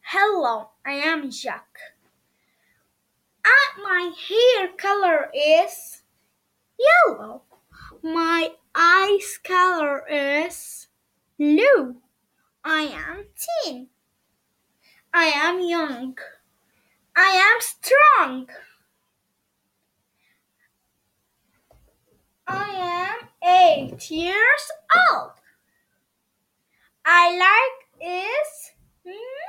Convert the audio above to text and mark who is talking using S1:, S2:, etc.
S1: Hello, I am Jack. My hair color is yellow. My eyes color is blue. I am 10. I am young. I am strong. I am 8 years old. I like is